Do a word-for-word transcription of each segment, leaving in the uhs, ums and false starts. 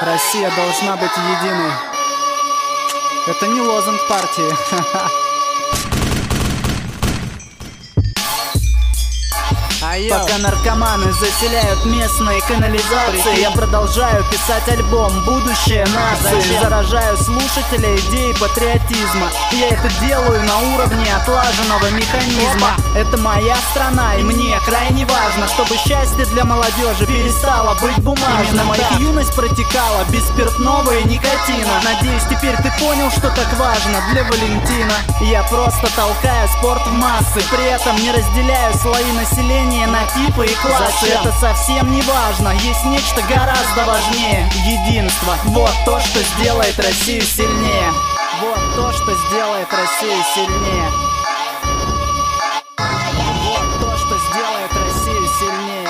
Россия должна быть единой. Это не лозунг партии. Пока наркоманы заселяют местные канализации, я продолжаю писать альбом «Будущее нации». Заражаю слушателей идеей патриотизма. Я это делаю на уровне отлаженного механизма. Это моя страна, и мне крайне важно, чтобы счастье для молодежи перестало быть бумажным. Моя юность протекала без спиртного и никотина. Надеюсь, теперь ты понял, что так важно для Валентина. Я просто толкаю спорт в массы, при этом не разделяю слои населения на типы и классы. Зачем? Это совсем не важно. Есть нечто гораздо важнее. Единство. Вот то, что сделает Россию сильнее. Вот то, что сделает Россию сильнее. Вот то, что сделает Россию сильнее.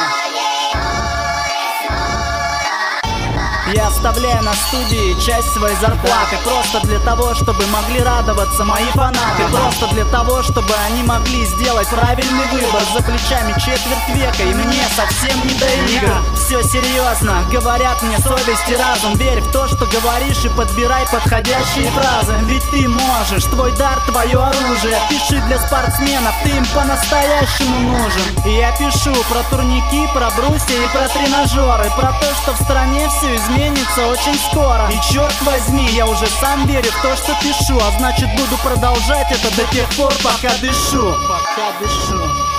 Я оставляю на студии часть своей зарплаты, просто для того, чтобы могли радоваться мои фанаты. Просто для того, чтобы они могли сделать правильный выбор. За плечами четверть века, и мне совсем не до игр. Все серьезно, говорят мне совесть и разум. Верь в то, что говоришь, и подбирай подходящие фразы. Ведь ты можешь, твой дар, твое оружие. Пиши для спортсменов, ты им по-настоящему нужен. И я пишу про турники, про брусья и про тренажеры. Про то, что в стране все изменится очень скоро. И черт возьми, я уже сам верю в то, что пишу. А значит, буду продолжать это до тех пор, пока дышу. Пока дышу.